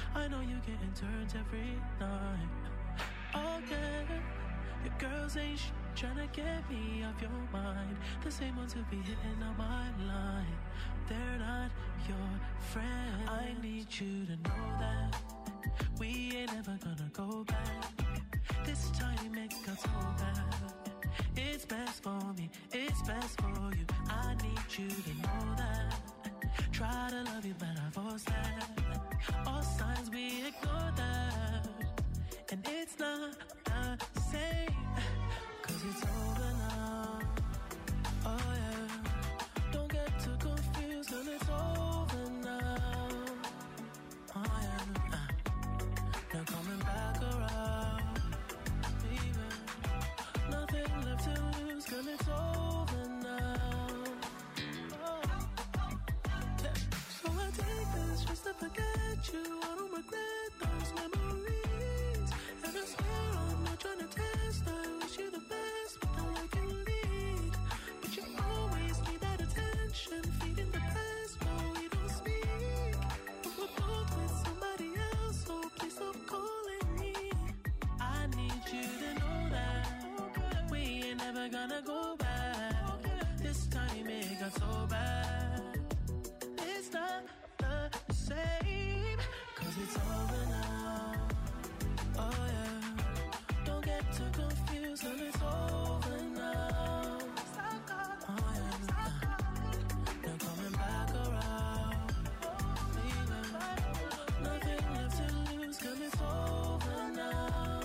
I know you getting turns every night. Oh yeah, your girls ain't tryna get me off your mind. The same ones who be hitting on my line, they're not your friend. I need you to know that we ain't ever gonna go back. This time it got so bad. It's best for me, it's best for you. I need you to know that. Try to love you, but I force that. All signs we ignore that, and it's not the same, 'cause it's over now. Oh yeah, don't get too confused, and it's over now. Oh yeah, now coming back around, baby. Nothing left to lose, 'cause it's over now. Oh. So I take this just to forget you. I don't regret those memories, and I swear I'm not trying to test. I wish you the best, but I can lead. But you always need that attention, feeding the past, but we don't speak. But we're both with somebody else, so please stop calling me. I need you to know that we ain't never gonna go back. This time it got so bad. It's not the same, 'cause it's over now. Oh yeah, don't get too confused, and it's over now. Oh yeah, now coming back around, baby. Nothing left to lose, 'cause it's over now.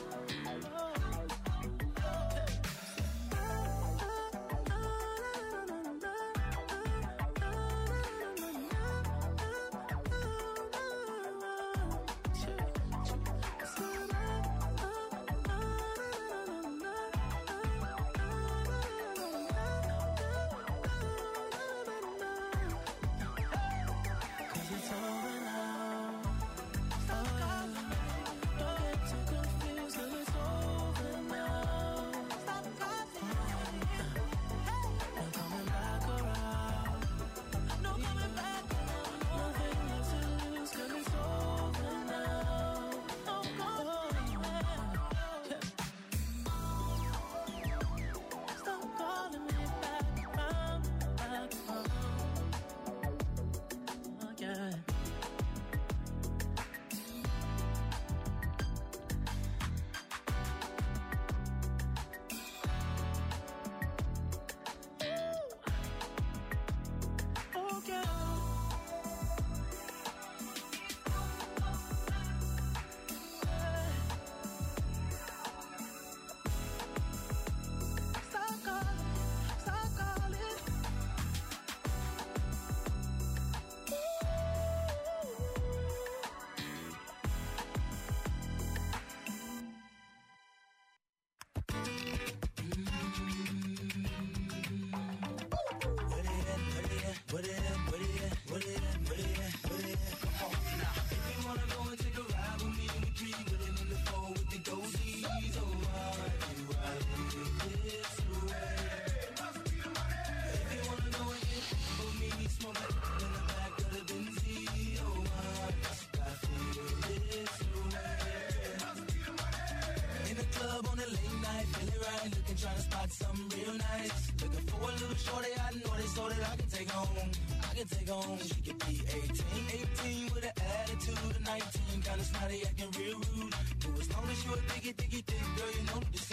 She could be 18 with an attitude of 19, kinda snotty, acting real rude. But as long as you a diggy, girl, you know the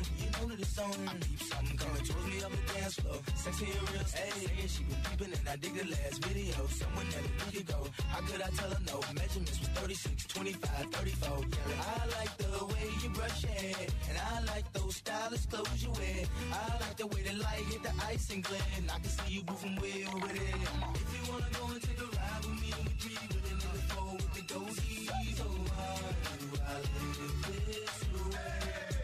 song. I peep something coming towards me up the dance floor. Sexy and real, hey, she was peeping and I dig the last video. Someone that we could go. How could I tell her no? Measurements was 36, 25, 34. Yeah, I like the way you brush your hair, and I like those stylish clothes you wear. I like the way the light hit the ice and glare, and I can see you moving way over there. If you wanna go and take a ride with me, we three with it in the four with the goatees. Oh, how do I live this way?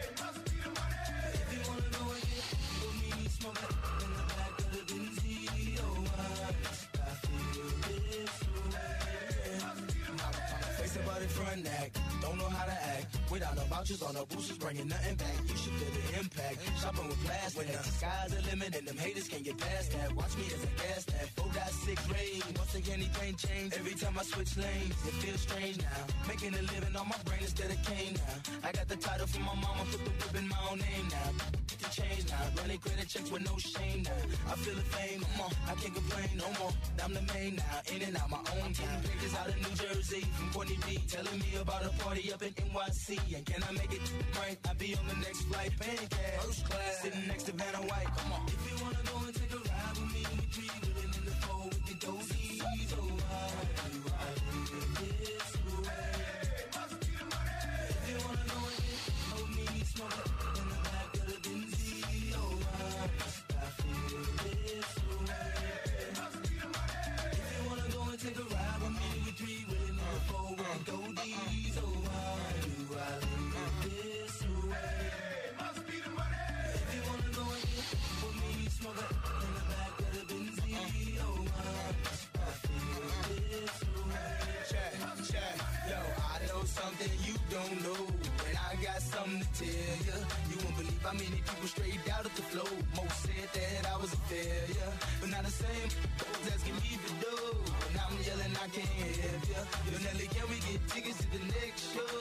If you wanna go and get with me, smoke it in the back of the Benz. Oh, I feel this way. Face about it front neck. don't know how to act. Without the vouchers on the boosters, bringing nothing back. You should feel the impact. Shopping with plastic. When the sky's the limit and them haters can't get past that. Watch me as a gas that 4.6 rain. Once again, anything change. Every time I switch lanes, it feels strange now. Making a living on my brain instead of cane now. I got the title from my mama, put the whip in my own name now. To change now. Running credit checks with no shame now. I feel the fame, come on. I can't complain no more. I'm the main now. In and out my own time. Pictures out of New Jersey from Courtney B. Telling me about a party up in NYC. And can I make it right? I'll be on the next flight. Paying cash. First class. Sitting next to Vanna White. Come on. If you wanna go and take a ride with me, we three willing in the four with the dozies. Oh, why do I live this way? If you wanna go and get hold me, smoke it in the back of the Benzie. Oh, why must I feel this way? If you wanna go and take a ride with me, we three willing in the four with the dozies. Oh, why do I live this way? Must be the money. If you wanna go and get hold me, smoke it in the back of the Benzie. Oh, why must I feel this way? Check, yo, I know something you don't know, and I got something to tell you. You won't believe how many people straight out of the flow. Most said that I was a failure, but not the same folks asking me to do. And I'm yelling, I can't help you. Yo, Nelly, can we get tickets to the next show?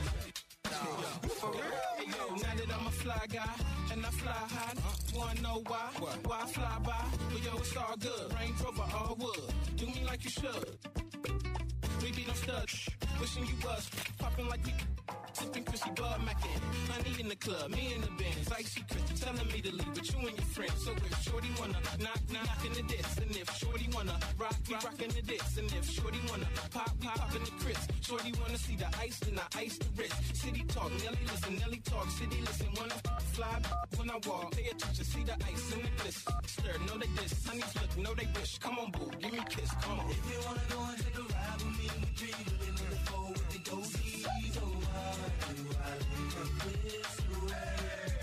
For real? Hey, yo, now that I'm a fly guy and I fly high, wanna know why? Why I fly by? But yo, it's all good. Range Rover, all wood. Do me like you should. We be no studs. Wishing you was popping like we sipping Chrissy Bud Mackin. Honey in the club, me in the Benz. Icy Chris telling me to leave with you and your friends. So if Shorty wanna knock in the diss, and if Shorty wanna rock, we rockin' the diss, and if Shorty wanna pop, we poppin' the Chris. Shorty wanna see the ice, then I ice the wrist. City talk, Nelly listen, Nelly talk, city listen. Wanna fly when I walk, pay attention, see the ice in the bliss. Stir, know they diss, honeys look, know they wish. Come on, boo, give me a kiss, come on. If you wanna go and take a ride with me, we three willing in the four with the dozies. Oh, why do I live this way?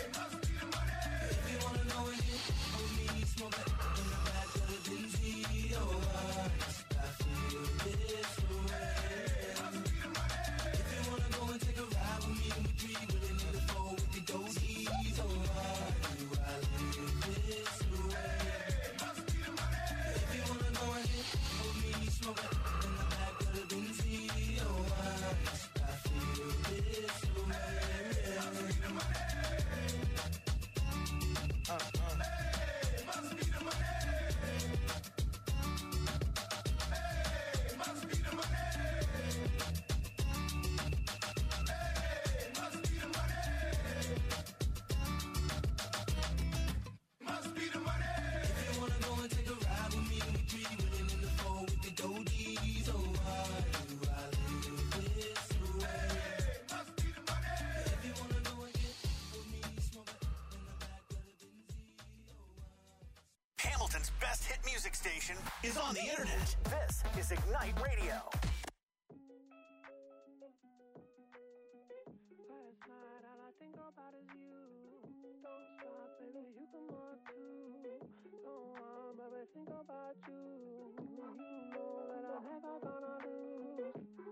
If you wanna go and get hold me, smoke it in the back of the Benzie. Oh, why must I feel this way? If you wanna go and take a ride with me, we three willing in the four with the dozies. Oh, why do I live this way? If you wanna go and get hold me, smoke it in the back of the Benzie. Oh, why must I feel this way? Hamilton's best hit music station is on the internet. This is Ignite Radio. Last night, all I think about is you. Don't stop, baby, you can want to. Don't want, baby, think about you. You know that I'm never gonna lose.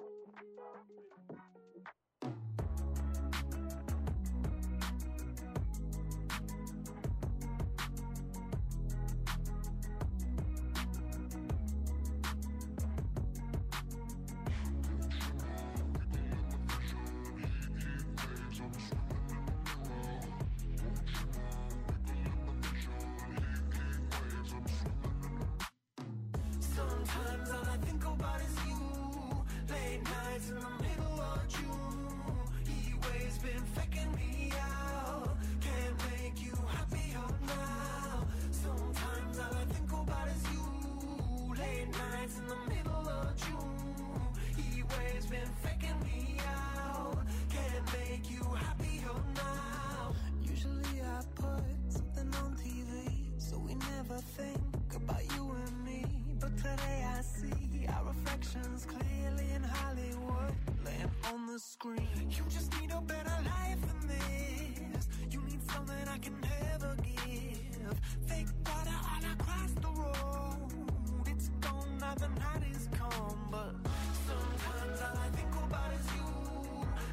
Sometimes all I think about is you. Late nights in the middle of June. Heat waves been faking me out. Can't make you happier now. Sometimes all I think about is you. Late nights in the middle of June. Heat waves been faking me out. Can't make you happier now. Usually I put something on TV, so we never think about you and me. But today I see our reflections clearly in Hollywood, laying on the screen. You just need a better life than this. You need something I can never give. Fake water all across the road. It's gone now, the night is come. But sometimes all I think about is you.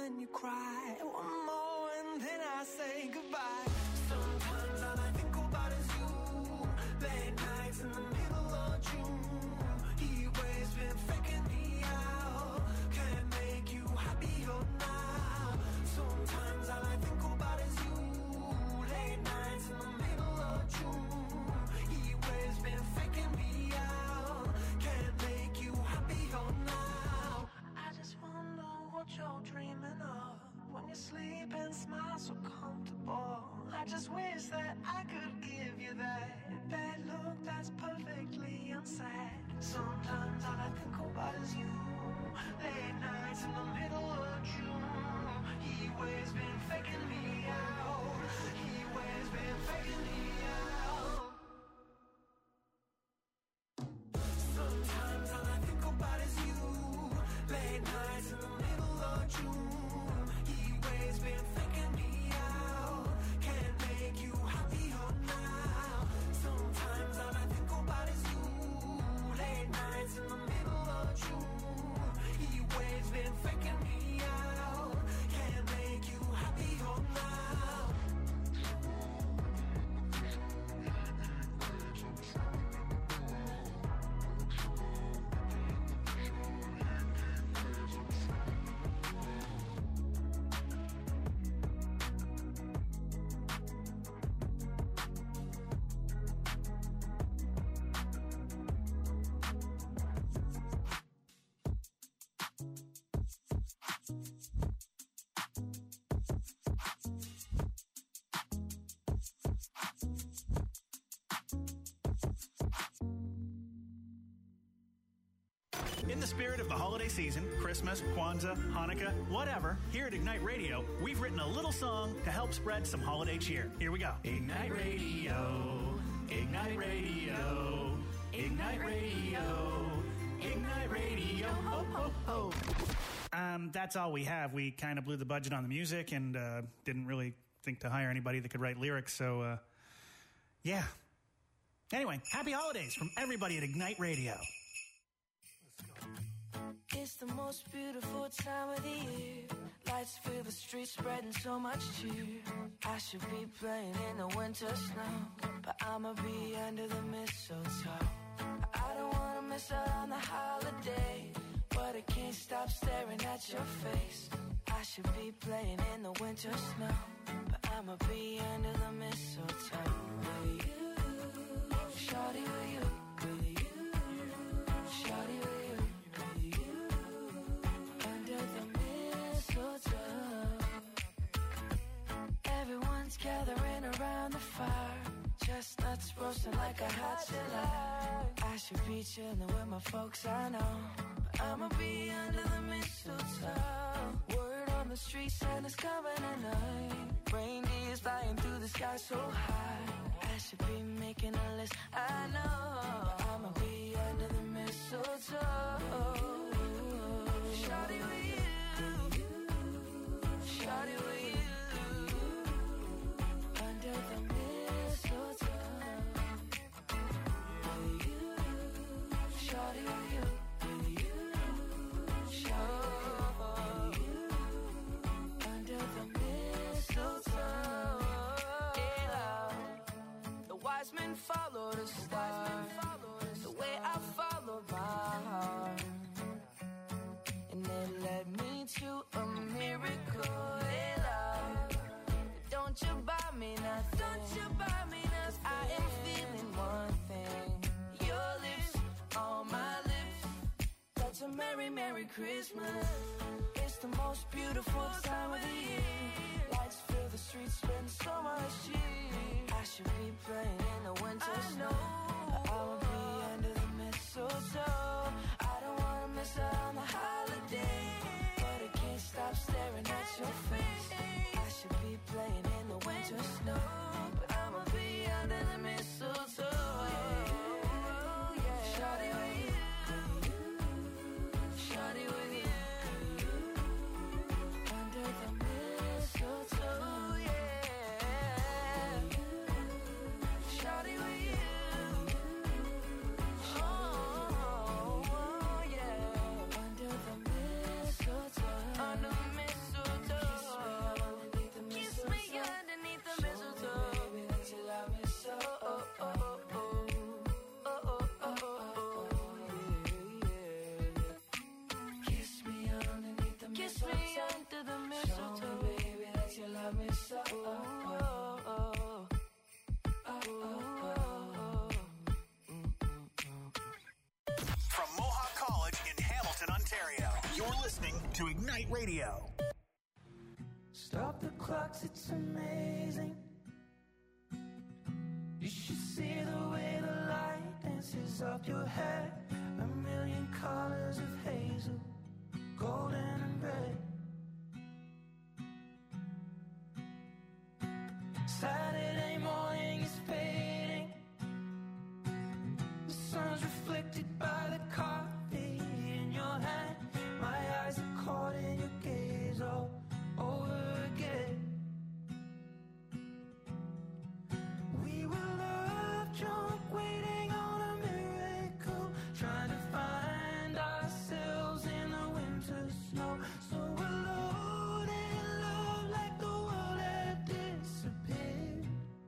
when you cry. One more and then I say goodbye. Sometimes all I think about is you. Late nights in the middle of June. He always been faking me out. Can't make you happier now. Sometimes all I think about is you. Late nights in the middle of June. He always been faking me out. Can't make you happier now. I just wonder what you're dreaming of when you sleep and smile so comfortable. I just wish that I could give you that bad look that's perfectly unsaid. Sometimes all I think about is you. Late nights in the middle of June. He always been faking me out. He always been faking me out. Sometimes all I think about is you. Late nights in the middle of June. He always been faking me out. Can't make you happier now. Sometimes all I think about is you. Late nights in the middle of June. He always been faking me out. Can't make you happier now. In the spirit of the holiday season, Christmas, Kwanzaa, Hanukkah, whatever, here at Ignite Radio, we've written a little song to help spread some holiday cheer. Here we go. Ignite Radio, Ignite Radio, Ignite Radio, Ignite Radio, ho, ho, ho. That's all we have. We kind of blew the budget on the music and didn't really think to hire anybody that could write lyrics, so, yeah. Anyway, happy holidays from everybody at Ignite Radio. It's the most beautiful time of the year. Lights fill the streets, spreading so much cheer. I should be playing in the winter snow, but I'ma be under the mistletoe. I don't wanna miss out on the holiday, but I can't stop staring at your face. I should be playing in the winter snow, but I'ma be under the mistletoe. With you, shawty, with you, with you, shawty, with you. Everyone's gathering around the fire, chestnuts roasting like a hot July. I should be chilling with my folks, I know, but I'ma be under the mistletoe. Word on the street, Santa's coming tonight. Reindeer's flying through the sky so high. I should be making a list, I know, but I'ma be under the mistletoe. Shawty with you, shawty with you. Under the mistletoe, with you, shawty with you, shawty with you, under the mistletoe. Yeah, the wise men followed a star, the way I followed my heart, and it led me to a miracle. Don't you buy me nothing, don't you buy me nothing, I am feeling one thing. Your lips on my lips, that's a merry, merry Christmas. It's the most beautiful time of the year. Lights fill the streets, spend so much cheer. I should be playing in the winter snow, but I'll be under the mistletoe. I don't wanna miss out on the holiday, but I can't stop staring at your face. I should be playing in the winter snow, but I'ma be under the mistletoe. Shawty with you, shawty with you, under the mistletoe, yeah. Shawty with you, oh yeah, to Ignite Radio. Stop the clocks, it's amazing. You should see the way the light dances up your hair. A million colors of hazel, golden and red. Saturday morning is fading. The sun's reflected by the coffee in your hand. My eyes are caught in your gaze all over again. We were love drunk, waiting on a miracle, trying to find ourselves in the winter snow. So alone in love, like the world had disappeared.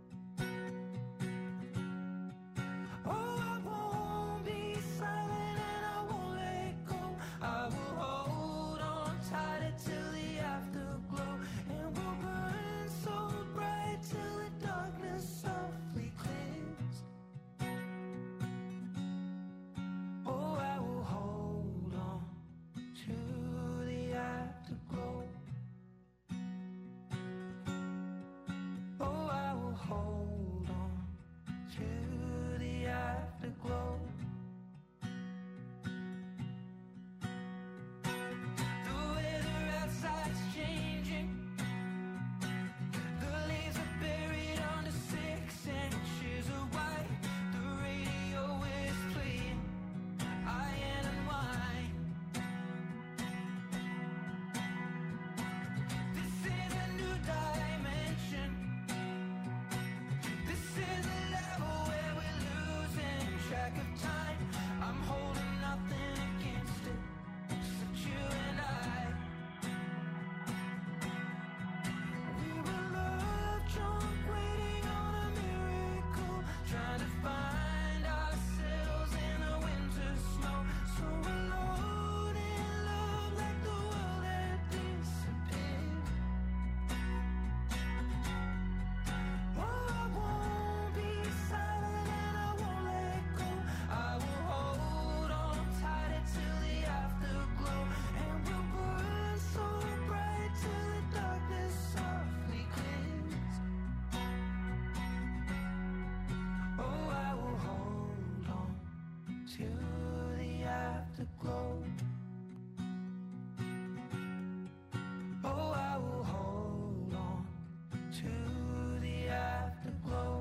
Oh, I won't be silent and I won't let go. I will hold on tighter till the afterglow, and we'll burn so bright till the darkness softly clears. Oh, I will hold on to the afterglow. Oh, I will hold on to the afterglow. The weather outside's changing. The leaves are buried under 6 inches of white. The radio is playing Iron and Wine. This is a new dimension. This is a level where we're losing track of time. I'm holding nothing against it, except you and I. We were love drunk, waiting on a miracle, trying to find ourselves in the winter snow. So alone in love, like the world had disappeared. Oh, I won't be silent and I won't let go. I will hold on tighter till the afterglow, and we'll burn so bright till the darkness softly clears. Oh, I will hold on to the afterglow. Oh, I will hold on to the afterglow.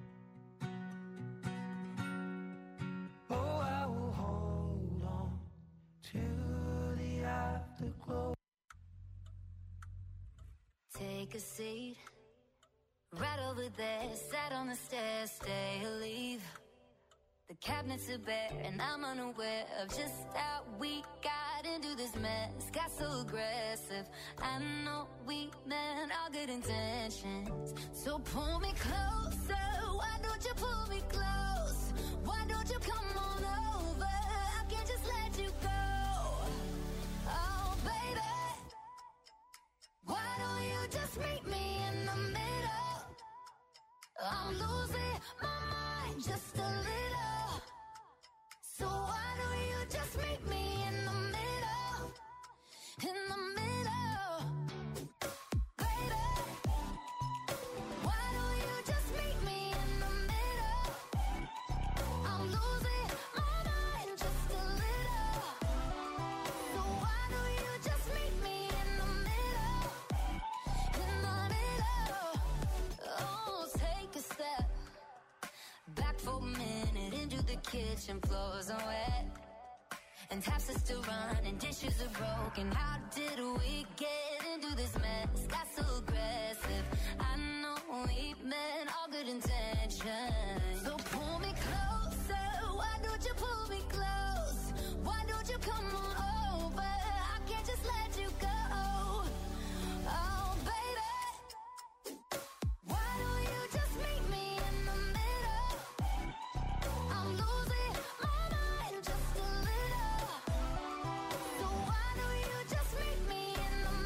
Oh, I will hold on to the afterglow. Take a seat, right over there, sat on the stairs, stay or leave. The cabinets are bare and I'm unaware of just how we got into this mess. Got so aggressive, I know we meant all good intentions. So pull me closer, why don't you pull me close? Why don't you come on over, I can't just let you go. Oh baby, why don't you just meet me in the middle? I'm losing my mind just a little. So why don't you just meet me in the middle? In the middle. Baby, why don't you just meet me in the middle? I'm losing my mind just a little. So why don't you just meet me in the middle? In the middle. Oh, take a step back for a minute into the kitchen, floors are wet and taps are still running, dishes are broken. How did we get into this mess? Got so aggressive, I know we meant all good intentions. So pull me closer, why don't you pull me close? Why don't you come on over, I can't just let you go. Oh baby, why don't you just meet me in the middle? I'm losing my mind just a little. So why don't you just meet me in the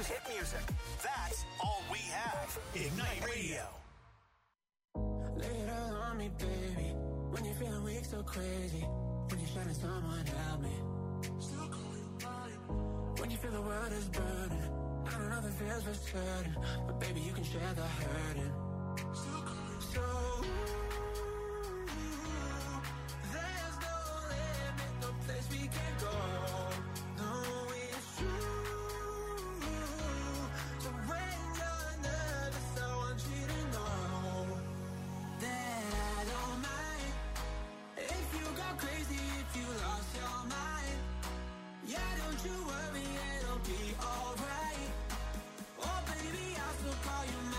hit music. That's all we have. Ignite Radio. Lay it all on me, baby. When you're feeling weak, so crazy. When you're shining, someone help me. Still call you mine. When you feel the world is burning, I don't know the feels for certain, but baby, you can share the hurting. Still call you so. There's no limit, no place we can go. No, it's true. So when you're nervous, I want you to know that I don't mind if you go crazy, if you lost your mind. Yeah, don't you worry, it'll be alright. Oh baby, I'll still call you mine.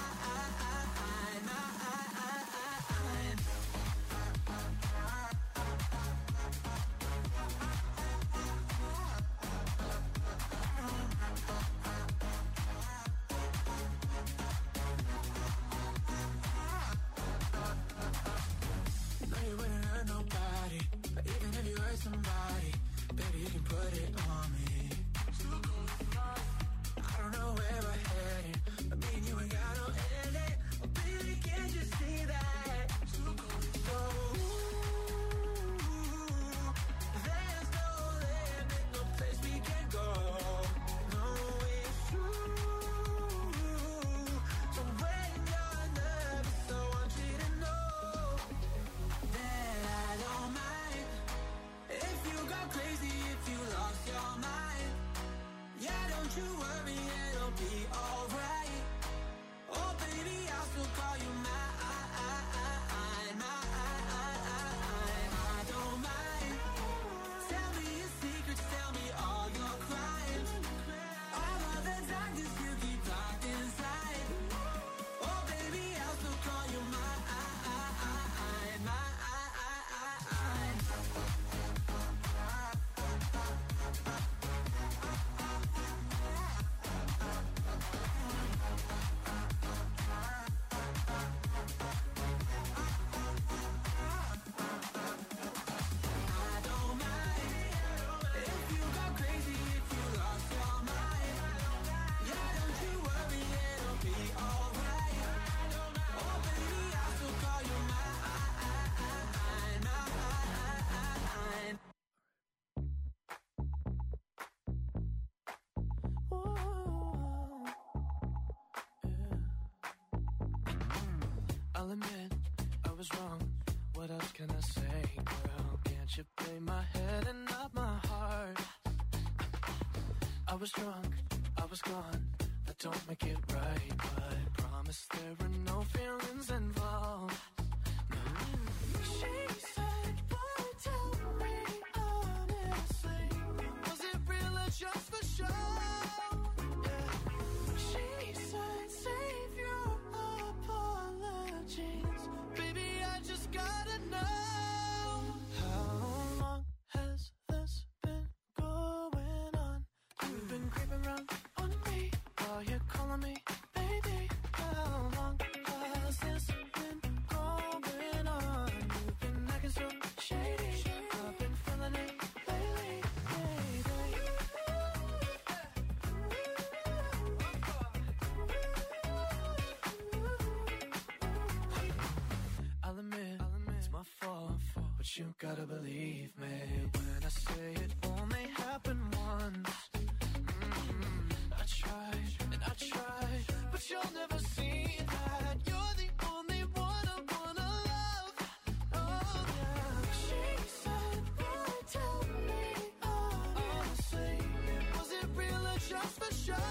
No, you wouldn't hurt nobody, but even if you hurt somebody, baby, you can put it on me. I don't know where we're heading, but me and you ain't got no ending. Oh baby, can't you see that? So there's no limit, no place we can go. No, it's true. So when you're nervous, I want you to know that I don't mind if you go crazy, if you lost your mind. Yeah, don't you worry, it'll be alright. Oh baby, I'll still call you mine. I don't mind. Tell me your secrets, tell me all your crimes. All of the darkness you keep locked inside. Oh baby, I'll still call you mine. I don't mind if you go crazy, if you lost your mind. Yeah, don't you worry, it'll be alright. Oh baby, I'll still call you mine. I'll admit I was wrong. What else can I say, girl? Can't you play my head and not my heart? I was drunk, I was gone. That don't make it right, but promise there were no feelings involved. No. She said, boy, tell me honestly, was it real or just for show? Yeah. She said, save your apologies. Baby, I just gotta know, how long has this been going on? You've been creeping around on me while you're calling me baby. How long has this been going on? You've been acting so shady. I've been feeling it lately, baby. I'll admit it's my fault, but you gotta believe me when I say it only happened once. I tried and I tried, but you'll never see that. You're the only one I wanna love. Oh yeah. She said, boy, tell me honestly, was it real or just for show?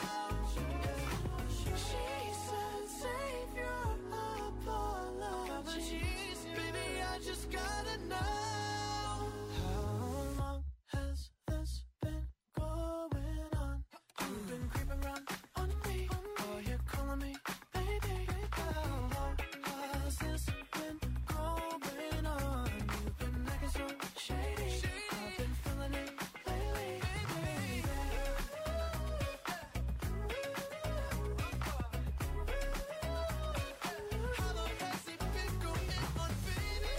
She said, save your apologies. Baby, I just gotta know, how long has this been going on? You've been creeping around on me while you're calling me baby. How long has this been going on? You've been acting so shady. I've been feeling it lately, baby. How long has it been going on, baby?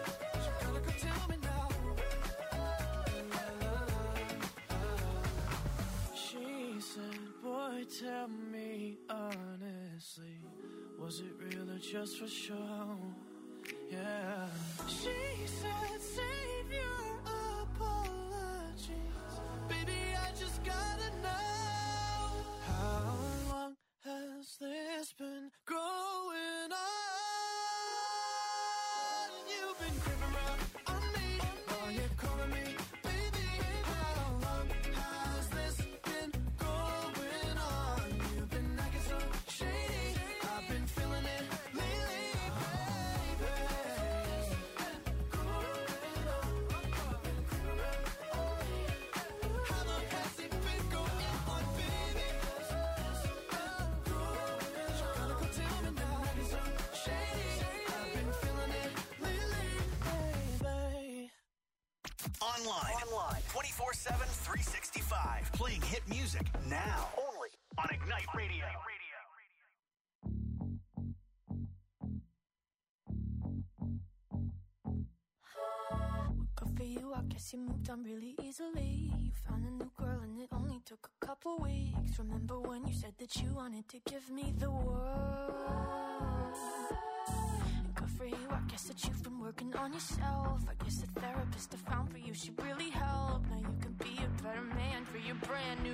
You gotta come tell me now. tell me honestly, was it real or just for show? Yeah. She said save your apologies, baby, I just gotta know, how long has this been going on? You've been creeping around on me, are you calling me baby? How long has this been going on? You've been acting so shady, I've been feeling it lately, baby. How long has it been going on, baby? Gotta go tell me now, acting so shady, I've been feeling it lately, baby. Online 24/7, 365. Playing hit music now. Only on Ignite Radio. Good for you, I guess you moved on really easily. You found a new girl and it only took a couple weeks. Remember when you said that you wanted to give me the world? And good for you, I guess that you've been working on yourself. I guess the therapist I found for you should really help. Now you can be a better man for your brand new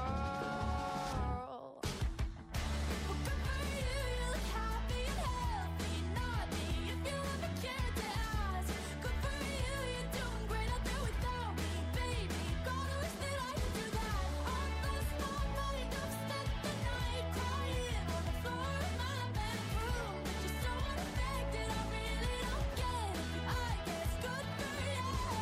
girl. Well, good for you, you look happy and healthy. Not me, if you ever cared to ask. Good for you, you're doing great out there without me, baby. God, I wish that I could do that. I lost my mind, I've spent the night crying on the floor of my bedroom. But you're so unaffected, I really don't get it. I guess good for you.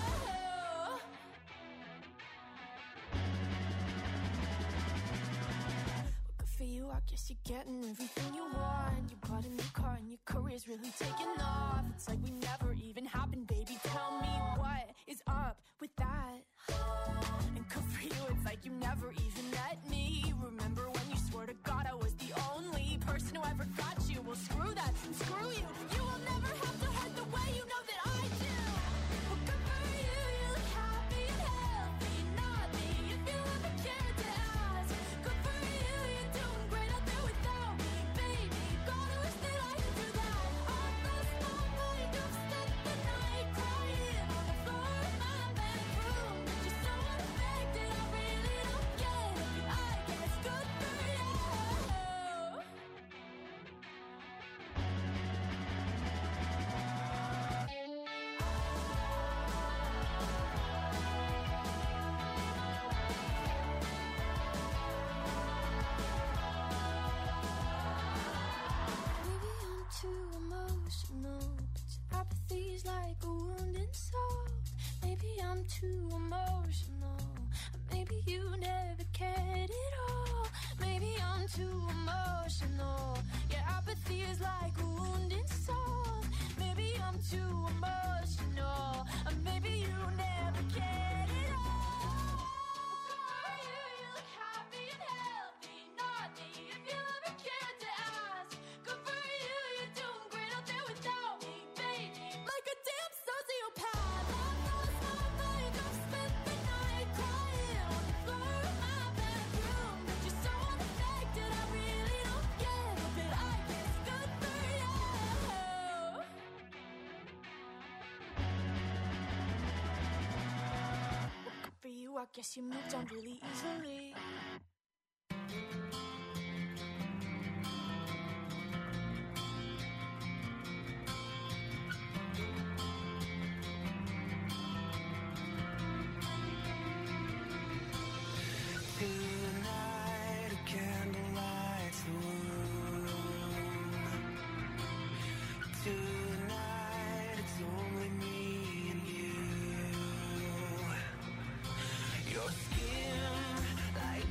Good for you, I guess you're getting everything you want. You bought a new car and your career's really taking off. It's like we never even happened, baby. Tell me what is up with that? And good for you, it's like you never even met me. Remember when you swore to God I was the only person who ever got you? Well, screw that and screw you. You will never have to hurt the way you know that I do. Well, good for you, you look happy and healthy. Not me, if you ever cared to ask. Good for you, you're doing great out there without me, baby. God, I wish that I could do that. I lost my mind, I've spent the night crying on the floor of my bedroom. But you're so unaffected, I really don't get it. I guess good for you. Maybe I'm too emotional, but apathy's like a wounded soul. Maybe I'm too emotional, maybe you never cared at all. Maybe I'm too emotional, yeah, apathy is like a wounded soul. Maybe I'm too emotional, maybe you never cared at all. You look happy and healthy, not me, if you ever cared to ask. Good for you, you're doing great out there without me, baby. Like a damn sociopath, I lost my mind, I've spent the night crying on the floor of my bedroom. But you're so unaffected, I really don't get it. But I guess good for you. Well, good for you, I guess you moved on really easily. Tonight, a candle lights the room. Tonight, it's only me and you. Your skin like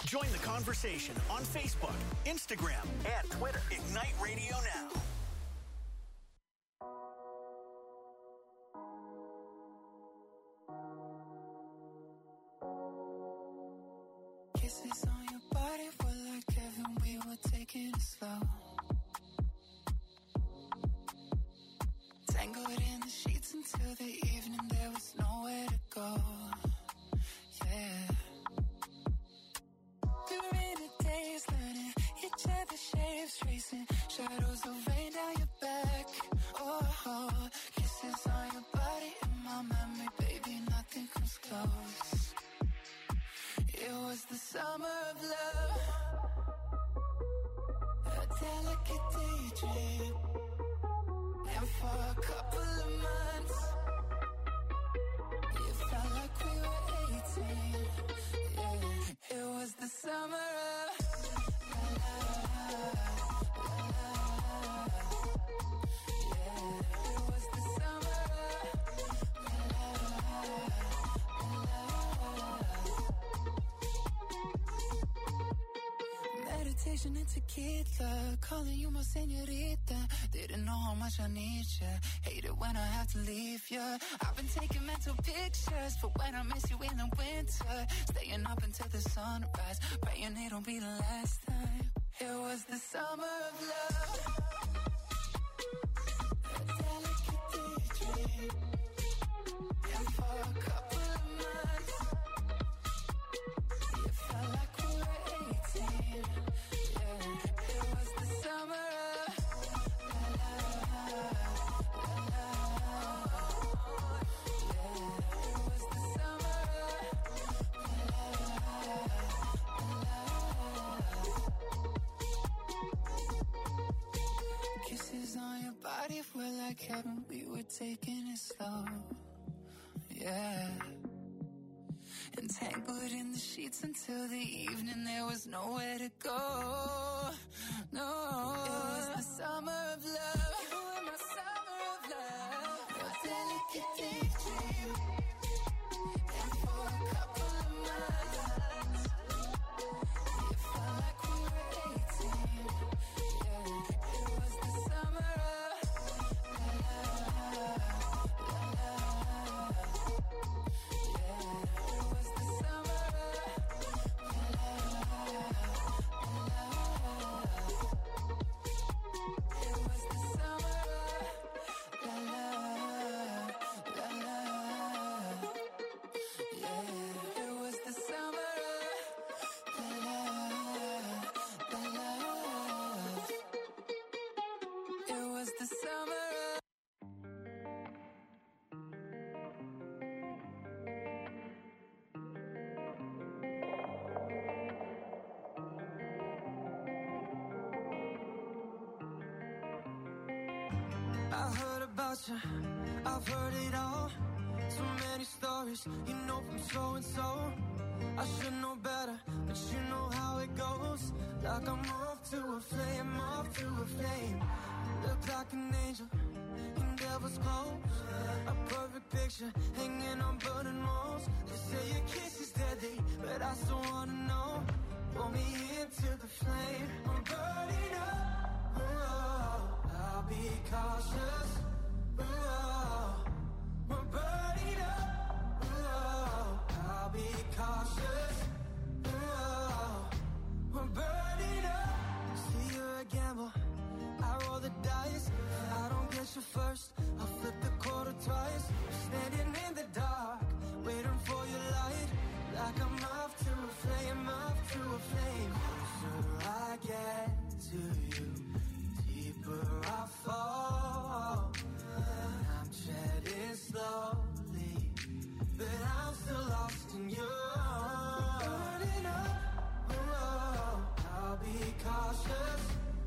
Join the conversation on Facebook, Instagram, and Twitter. Ignite Radio Now. Kisses on your body were like heaven, we were taking it slow. Tangled in the sheets until the evening, there was nowhere to go. Yeah. During the days, learning each other's shapes, tracing shadows of rain down your back. Oh, kisses on your body in my memory, baby, nothing comes close. It was the summer of love, a delicate daydream. And for a couple of months, it felt like we were 18. Yeah, it was the summer of yeah, it was the summer of meditation and tequila, calling you my señorita. Didn't know how much I need you. Hate it when I have to leave you. I've been taking mental pictures for when I miss you in the winter. Staying up until the sunrise, praying it'll be the last time. It was the summer of love, a delicate daydream. And for a couple of months, it felt like we were 18. Yeah, it was the summer of kisses on your body were like heaven, we were taking it slow. Yeah. Entangled in the sheets until the evening, there was nowhere to go. No, it was the summer of love. You were my summer of love, a delicate daydream. And for a couple of months, it felt like we were 18. Yeah, it was the summer of I heard about you, I've heard it all. So many stories, you know, from so and so. I should know better, but you know how it goes. Like I'm off to a flame, off to a flame. Look like an angel in devil's clothes. A perfect picture hanging on burning walls. They say your kiss is deadly, but I still wanna know. Pull me into the flame, I'm burning up. Oh, I'll be cautious. Oh, we're burning up. Oh, I'll be cautious. Oh, we're burning up. See, you're a gamble, I roll the dice. I don't get you first, I'll flip the quarter twice. Standing in the dark, waiting for your light. Like I'm off to a flame, off to a flame. The closer I get to you, deeper I fall. I'm treading slowly, but I'm still lost in you. Burning up, oh, I'll be cautious.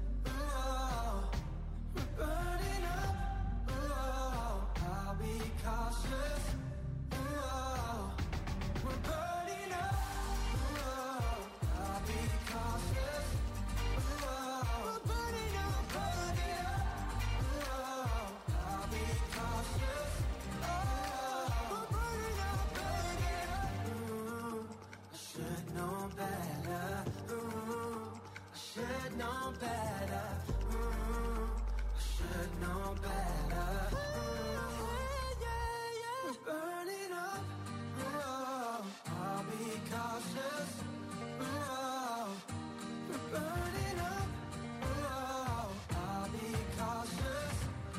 Oh, we're burning up, oh, I'll be cautious. Oh, we're burning up, oh, I'll be cautious. Oh, we're burning up, oh, I'll be cautious. Oh, we're burning up, I should know better. should know better. I should know better. We're burning up. I'll be cautious. We're burning up. I'll be cautious.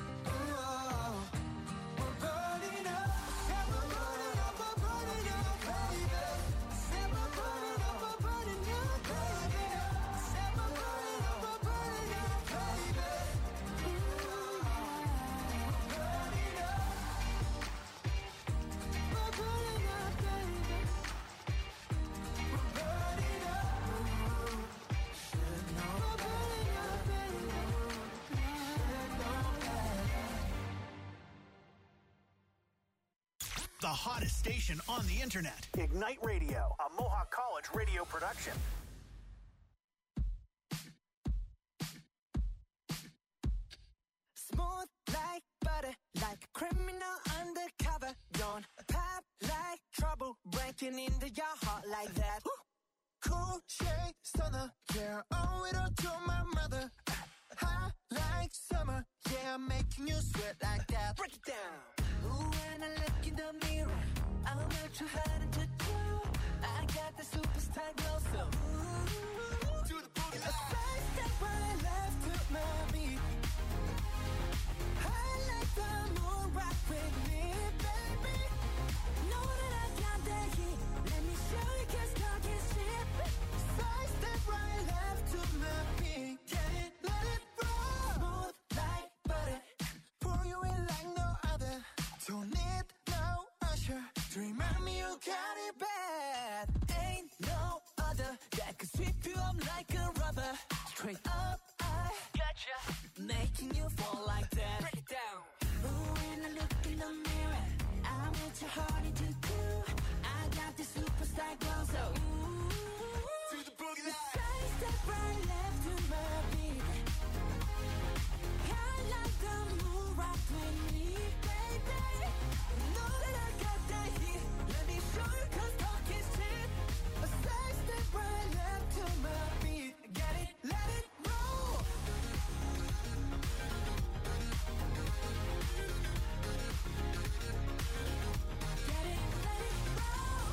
We're burning up. Yeah, we're burning up. We're burning up, baby. Say we're burning up. We're burning up, baby. Say we're burning up. We're burning up, baby. We're burning up. We're burning up, baby. We're burning up. Should know. We're burning up, baby. Should know better. The hottest station on the internet. Ignite Radio, a Mohawk College radio production. Smooth like butter, like a criminal undercover. Don't pop like trouble, breaking into your heart like that. Cool shade stunner, yeah, owe it all to my mother. Hot like summer, yeah, I'm making you sweat like that. Break it down. Ooh, when I look in the mirror, I'm not too hard to do. I got the superstar glow, so ooh, to the boogie. A side step right left to my beat. I like the moon rock with me, baby. Know that I got the heat. Let me show you 'cause talk is cheap. Side step right left to my beat. Get it, let it roll. Smooth like butter. Pour you in like no other. Don't need no usher to remind me you got it bad. Ain't no other that could sweep you up like a rubber. Straight up, I gotcha, making you fall like that. Break it down. Ooh, when I look in the mirror, I'm at your heart to do. I got the superstar glow, so ooh, to the boogie line. Side step right left to my beat. I like the moon rock with me, baby. Know that I got that heat. Let me show you 'cause talk is cheap. A side step right left to my beat. Get it, let it roll. Get it, let it roll.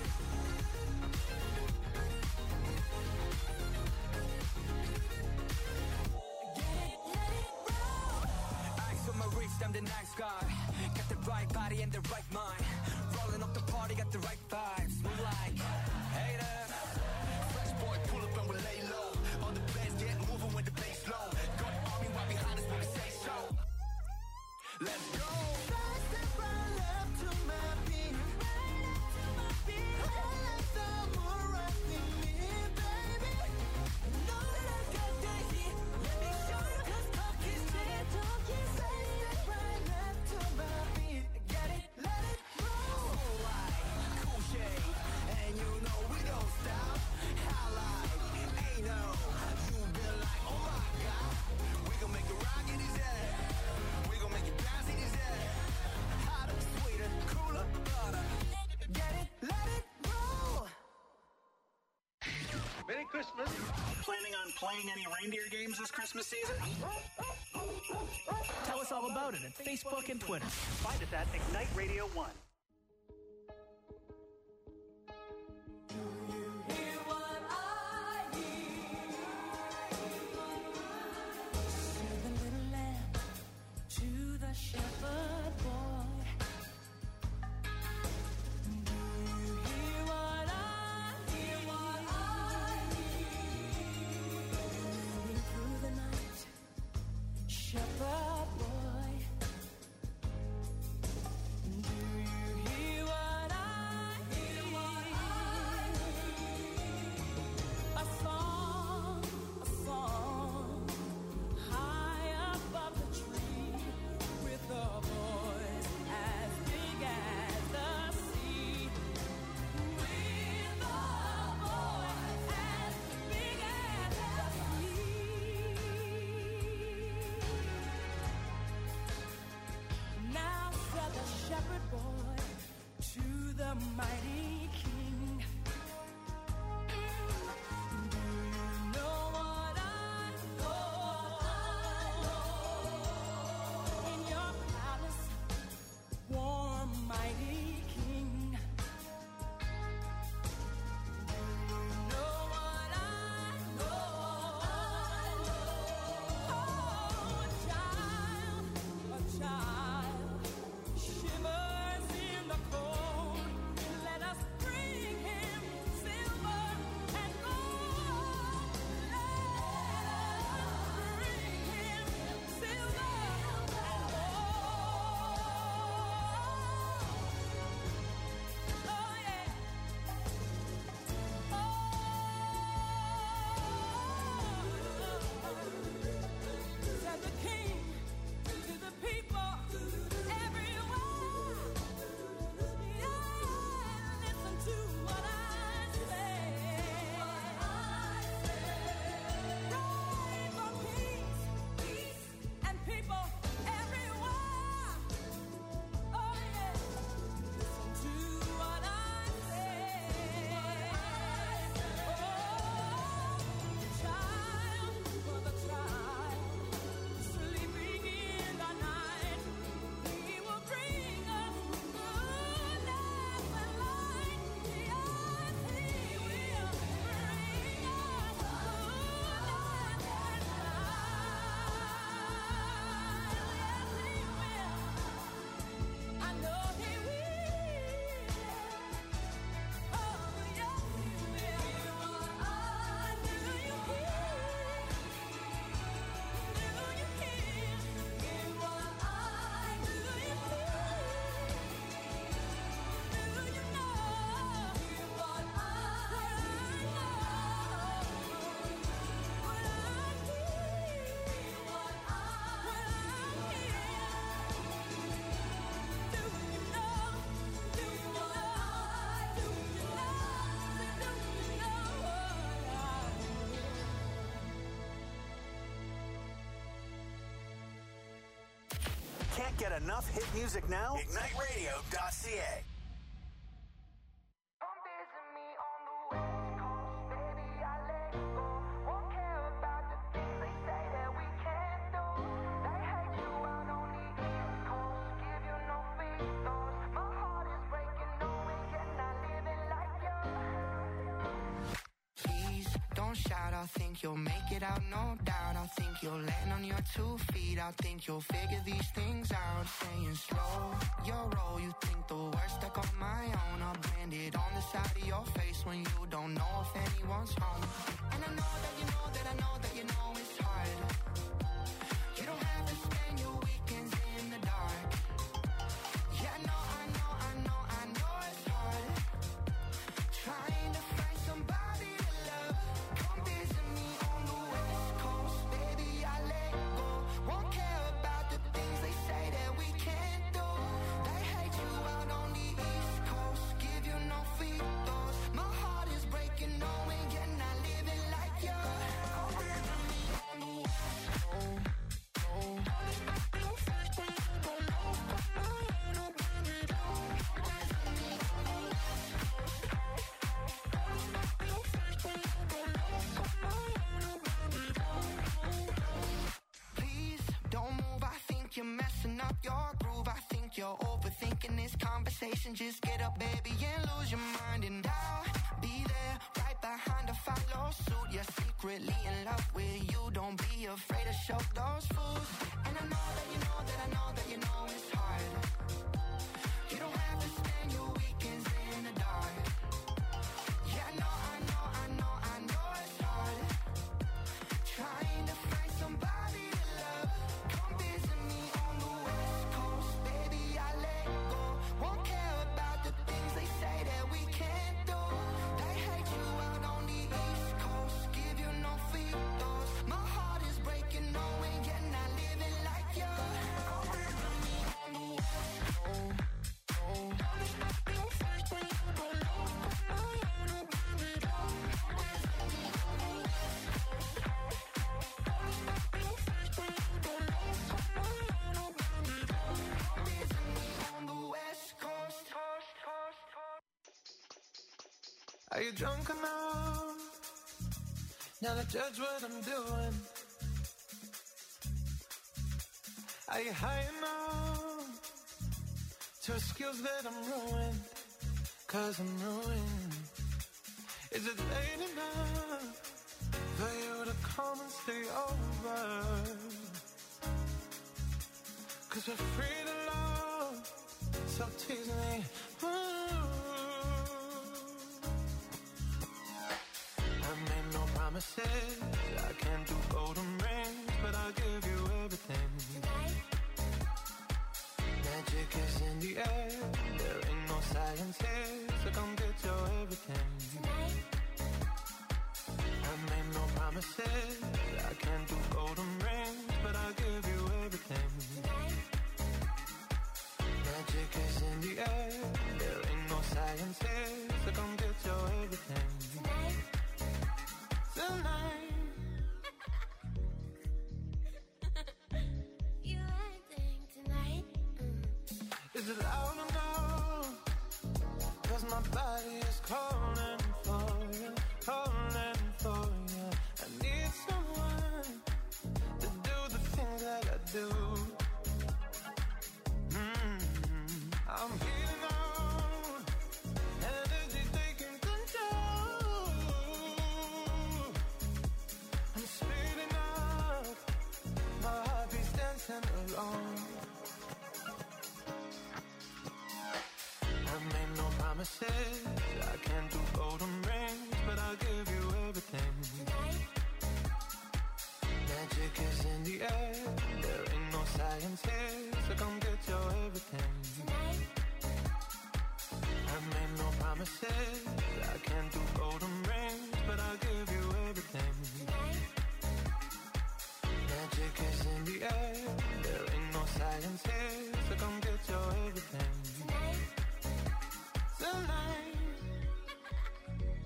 Get it, let it roll. Eyes on my wrist, I'm the nice guy. Got the right body and the right mind. Rolling up the party, got the right vibes. Move like haters. Fresh boy, pull up and we lay low. All the bands get moving when the bass low. Got the army right behind us when we say so. Let's go. Side step right left to my beat. I like the moon rock with me, baby. Know that I got that heat. Let me show you 'cause talk is cheap. Side step right left to my beat. Get it, let it roll. Cool light, cool shade, and you know we don't stop. Highlight, ain't no. You been like, oh my God. We gon' make it rock in his head. We gon' make it bounce in his head. Hotter, sweeter, cooler, butter. Get it, let it roll. Merry Christmas. Planning on playing any reindeer games this Christmas season? Tell us all about it at Facebook and Twitter. Find us at Ignite Radio 1. Hear what I hear. To the little lamb, to the shepherd boy. Do you hear what I hear? What I hear. Moving through the night, shepherd boy. Do you Get enough hit music now? IgniteRadio.ca. I think you'll make it out, no doubt. I think you'll land on your 2 feet. I think you'll figure these things out. Staying slow, your roll. You think the worst, stuck on my own. I'll brand it on the side of your face when you don't know if anyone's home. And I know that you know that I know that you know it's hard. You don't have to spend your weekends in the dark. Yeah, I know it's hard. Trying to find somebody to love. Come visit me on the West Coast, baby, I let go. Won't care about the things they say that we can't do. They hate you out on the East Coast, give you no free throws. My heart is breaking, knowing you're not living like you. Come visit me on the West Coast. You're messing up your groove. I think you're overthinking this conversation. Just get up, baby, and lose your mind. And I'll be there, right behind to follow suit. You're secretly in love with you. Don't be afraid to show those fools. And I know that you know that I know that you know it's hard. You don't have to spend your weekends in the dark. Yeah, I know it's hard. Trying to find somebody to love. Come visit me on the West Coast, baby, I let go. Won't care about the things they say that we can't do. They hate you out on the East Coast, give you no free throws. My heart is breaking, knowing you're not living like you. Come visit me on the West Coast. Are you drunk enough now to judge what I'm doing? Are you high enough to excuse that I'm ruined? 'Cause I'm ruined. Is it late enough for you to come and stay over? 'Cause we're free to love, so tease me. I made no promises, I can't do golden rings, but I'll give you everything. Magic is in the air, there ain't no science here, so come get your everything. I made no promises, I can't do golden rings, but I'll give you everything. Magic is in the air, there ain't no science here, so come get your everything. Tonight. You acting tonight? Is it loud enough? 'Cause my body is calling for you, calling for you. I need someone to do the things that I do. I'm healing out, energy taking control. I'm speeding up, my heartbeat's dancing alone. I made no promises, I can't do golden rings, but I'll give you everything. Magic is in the air, there ain't no science here, so come get your everything. I made no promises, I can't do golden rings, but I'll give you everything. Magic is in the air, there ain't no science here, so come get your everything. Tonight.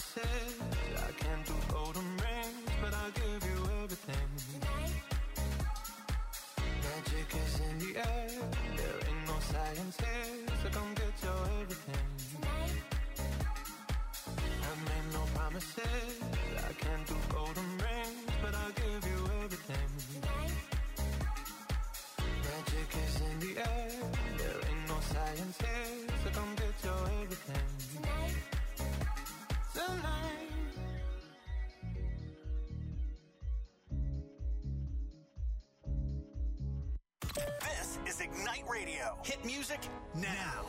promises. I can't do golden rings, but I'll give you everything. Magic is in the air. There ain't no science here, so come get your everything. I made no promises. I can't do golden rings, but I'll give you everything. Magic is in the air. There ain't no science here, so come get your everything. Tonight. This is Ignite Radio. Hit music now.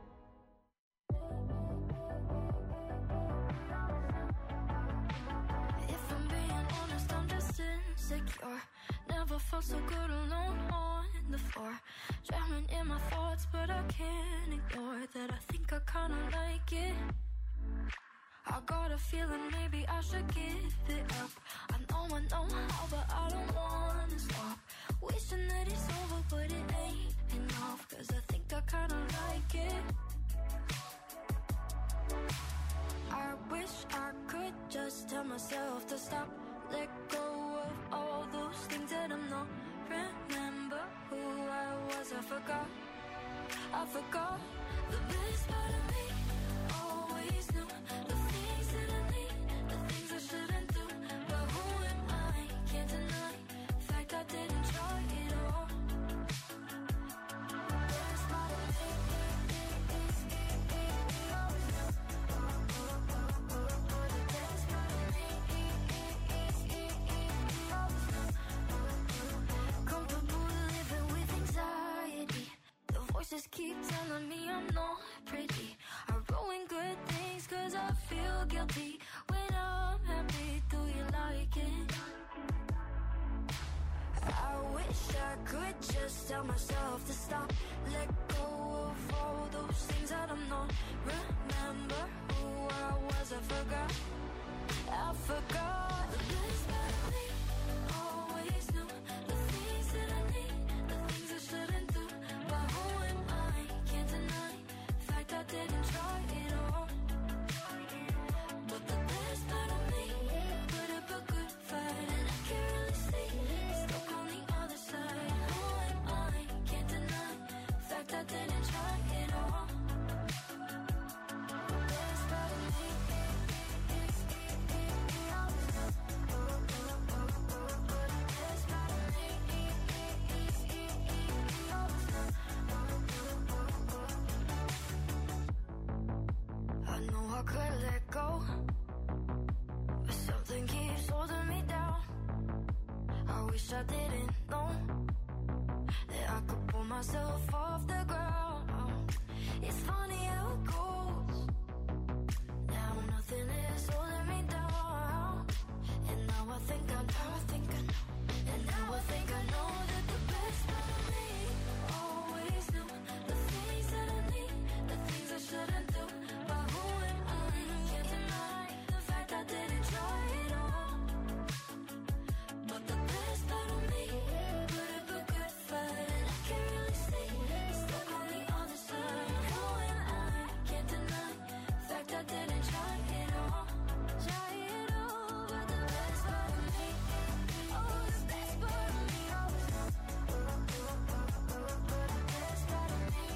If I'm being honest, I'm just insecure. Never felt so good alone on the floor. Drowning in my thoughts, but I can't ignore that. I think I kinda like it. I got a feeling maybe I should give it up. I know how, but I don't wanna stop. Wishing that it's over, but it ain't enough. Cause I think I kinda like it. I wish I could just tell myself to stop. Let go of all those things that I'm not. Remember who I was, I forgot the best part of me. Always knew the things that I need, the things I shouldn't do. But who am I? Can't deny the fact I didn't try it all. The best part of me. Comfortable living with anxiety. The voices keep telling me I'm not pretty. I ruin good things cause I feel guilty. When I'm happy, do you like it? I wish I could just tell myself to stop. Let go of all those things that I'm not. Remember who I was, I forgot the best part of me. Always knew the things that I need, the things I shouldn't do. But who am I? Can't deny the fact I didn't try it all. But the best part of me put up a good fight, and I can't really see it's stuck on the other side. Who am I? Can't deny the fact I didn't try it all. The best part of me. I know I could let go, but something keeps holding me down. I wish I didn't know that I could pull myself off the ground. It's funny how it goes. Now nothing is holding me down. And now I think I know. And now I think I know that the best part of me always knew the things that I need, the things I shouldn't do. But who am I? Can't deny the fact I didn't try it all. But the best part of me put up a good fight, and I can't really see it's stuck on the other side. Who am I? Can't deny the fact I didn't try it all. But the best part of me, oh, the best part of me. The best part of me.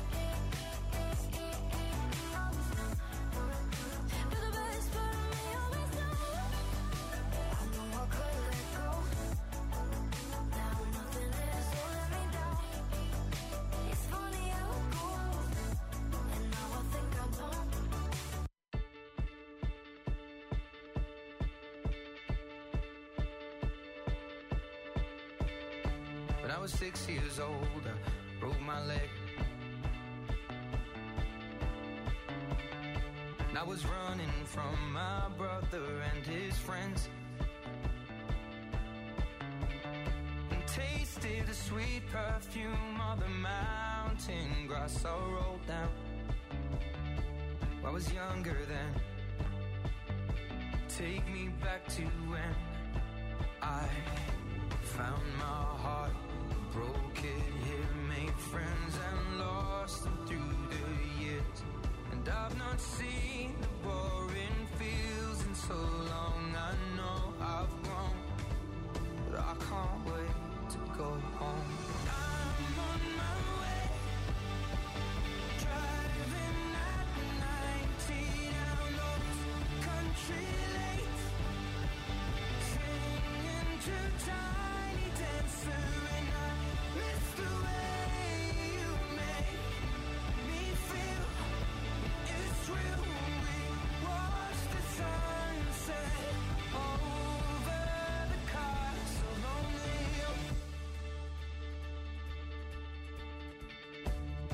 You're the best part of me, always know. I know I could let go. Now nothing is holding me down. It's funny how it goes. And now I think I know. When I was 6 years old, I broke my leg. And I was running from my brother and his friends, and tasted the sweet perfume of the mountain grass I rolled down. I was younger then. Take me back to when I found my heart, broke it here, made friends and lost them through the years. And I've not seen the boring fields and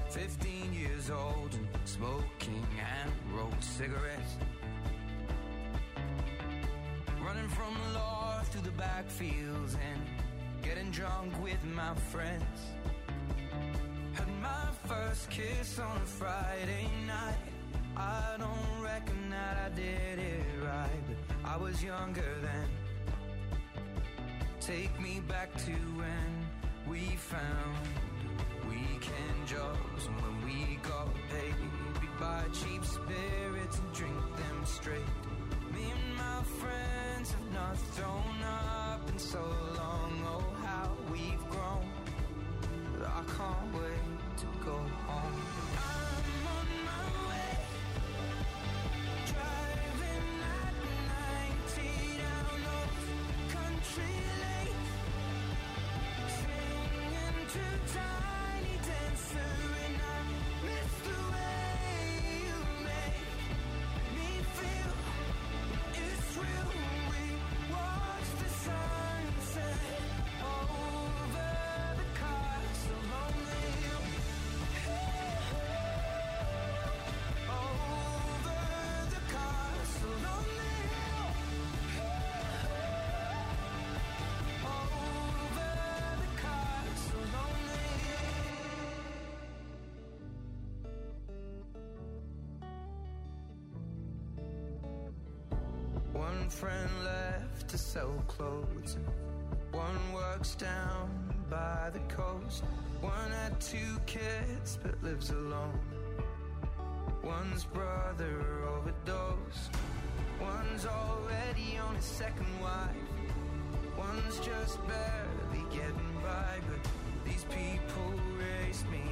15 years old and smoking and rolled cigarettes. Running from the law through the backfields and getting drunk with my friends. Had my first kiss on a Friday night. I don't reckon that I did it right, but I was younger then. Take me back to when we found weekend jobs, and when we got paid, we'd buy cheap spirits and drink them straight. Me and my friends have not thrown up in so long. Oh, how we've grown. But I can't wait to go home. I'm on my way, driving at 90 down those country lanes, singing to Tiny Dancer, and I miss the way you make me feel. It's real. We watch the sunset over the castle on the hill. Over the castle on the hill. Over the castle on the hill. One friend left to sell clothes, and one works down by the coast. One had 2 kids but lives alone. One's brother overdosed. One's already on his second wife. One's just barely getting by, but these people raised me